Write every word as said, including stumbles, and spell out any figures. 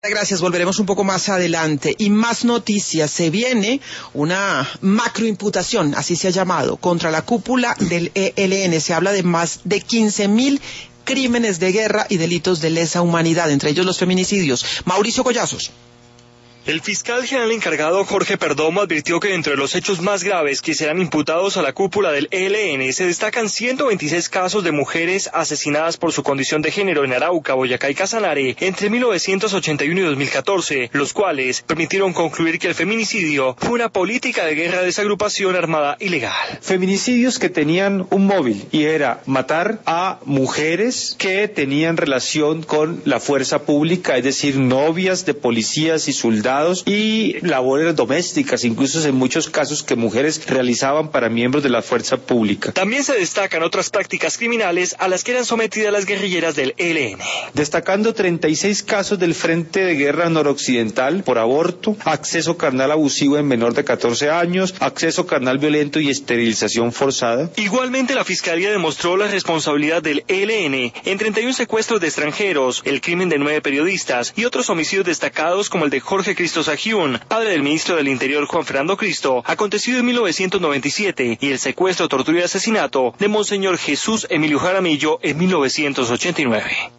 Gracias, volveremos un poco más adelante. Y más noticias, se viene una macroimputación, así se ha llamado, contra la cúpula del E L N. Se habla de más de quince mil crímenes de guerra y delitos de lesa humanidad, entre ellos los feminicidios. Mauricio Collazos. El fiscal general encargado Jorge Perdomo advirtió que entre los hechos más graves que serán imputados a la cúpula del E L N se destacan ciento veintiséis casos de mujeres asesinadas por su condición de género en Arauca, Boyacá y Casanare entre mil novecientos ochenta y uno y dos mil catorce, los cuales permitieron concluir que el feminicidio fue una política de guerra de esa agrupación armada ilegal. Feminicidios que tenían un móvil y era matar a mujeres que tenían relación con la fuerza pública, es decir, novias de policías y soldados y labores domésticas, incluso en muchos casos que mujeres realizaban para miembros de la fuerza pública. También se destacan otras prácticas criminales a las que eran sometidas las guerrilleras del E L N. Destacando treinta y seis casos del Frente de Guerra Noroccidental por aborto, acceso carnal abusivo en menor de catorce años, acceso carnal violento y esterilización forzada. Igualmente, la Fiscalía demostró la responsabilidad del E L N en treinta y uno secuestros de extranjeros, el crimen de nueve periodistas y otros homicidios destacados como el de Jorge Cristo Sajiún, padre del ministro del Interior Juan Fernando Cristo, acontecido en mil novecientos noventa y siete, y el secuestro, tortura y asesinato de Monseñor Jesús Emilio Jaramillo en mil novecientos ochenta y nueve.